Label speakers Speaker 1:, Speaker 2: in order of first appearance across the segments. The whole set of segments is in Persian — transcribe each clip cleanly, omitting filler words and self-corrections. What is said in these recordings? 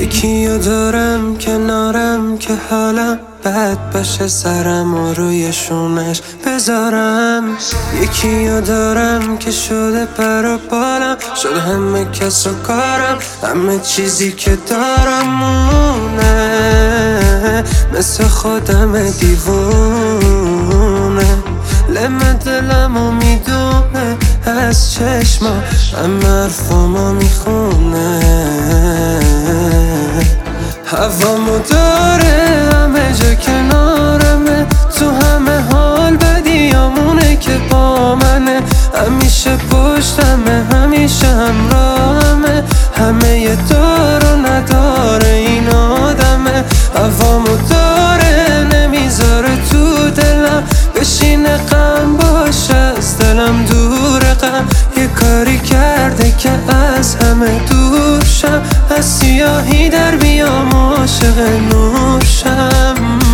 Speaker 1: یکیو دارم کنارم که حالم بد باشه سرم و روی شونش بذارم. یکیو دارم که شده پر و بالم، شده همه کس و کارم، همه چیزی که دارم مونه، مثل خودم دیوونه. لمه دلمو میدونه از چشما، همه حرفامو میخونه. هوامو داره همه جا کنارمه، تو همه حال بدیامونه که با منه. همیشه پشتمه، همیشه همراهمه، همه یه دار و نداره این آدمه. هوامو داره نمیذاره تو دلم بشینه، غم باشه از دلم دوره. غم یه کاری کرده که از همه دور شم، از سیاهی در بیام عاشق نور شم.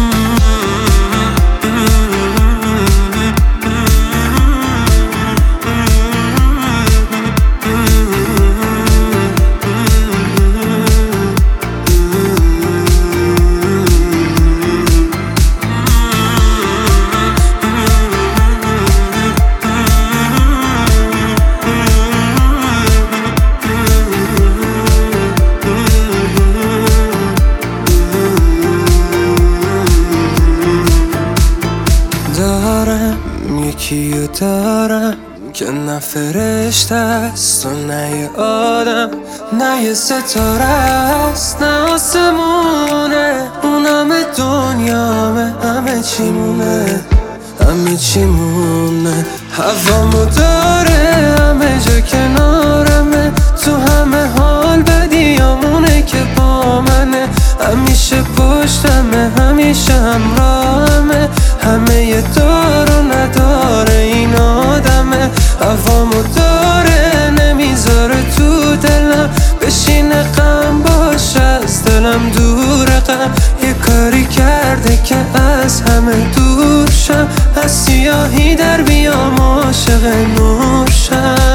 Speaker 1: یکیو دارم که نه فرشته است و نه یه آدم، نه یه ستاره است نه آسمونه. اون همه دنیامه، همه چی مونه، همه چی مونه. هوامو داره همه جا کنارمه، تو همه حال بدیامونه که با منه. همیشه پشتمه، همیشه همراهمه، همه یه دار و نداره این آدمه. هوامو داره نمیذاره تو دلم بشینه، غم باشه از دلم دوره. غم یه کاری کرده که از همه دور شم، از سیاهی در بیام عاشق نور شم.